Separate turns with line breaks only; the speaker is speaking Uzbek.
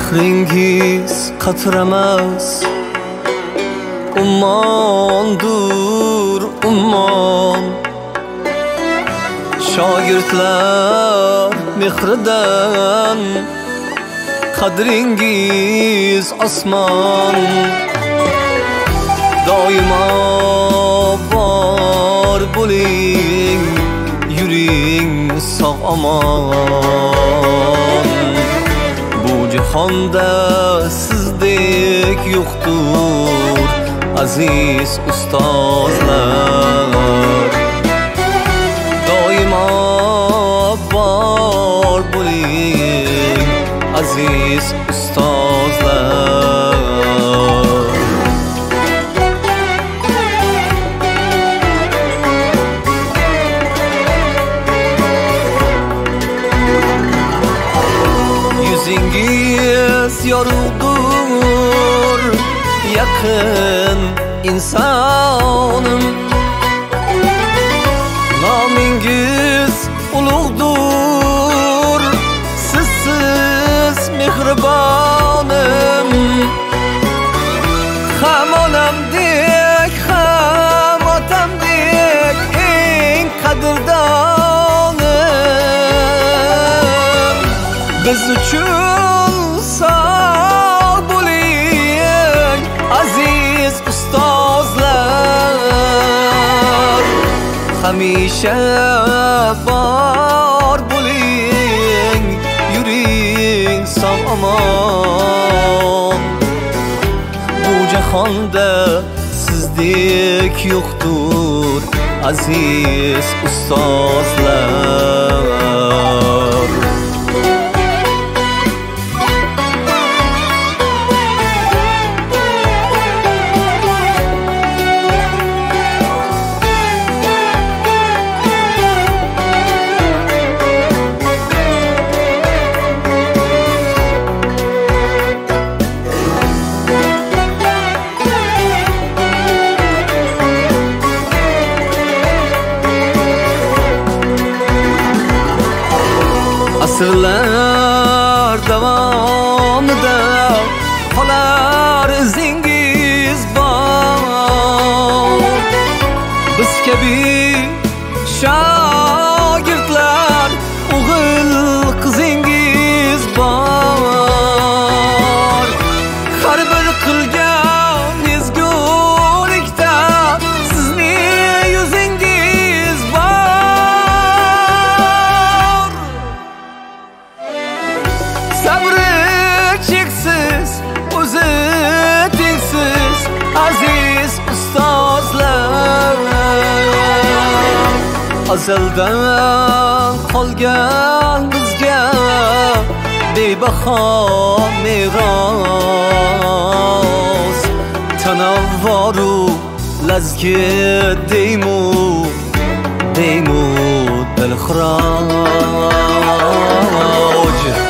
mehringiz qatramas ummondur ummon. Shogirdlar mehridan qadringiz osmon. Doimo bor bo'ling, yuring sog' omon. Bu jahonda sizdek yo'qdur aziz ustozlar. Doimo bor bo'ling aziz ustozlar. Yüzünüz yoruldur yakın insanım. Namingiz ulug'dur sizsiz mehribonim. Ham onamdek ham otamdek eng qadrdonim. Biz uchun sog' bo'ling aziz ustozlar. Hamisha bor bo'ling, yuring sog' omon. Bu jahonda sizdek yo'qdur aziz ustozlar. Asrlar davomida qolar izingiz bor. Biz kabi shogirdlar o'g'il qizingiz bor. Har bir qilgan ezgulikda sizning yuzingiz bor. Sabri cheksiz, o'zi tengsiz aziz ustozlar. Azaldan qolgan bizga bebaho meros. Tanavvoru lazgi deymu dilxiroj.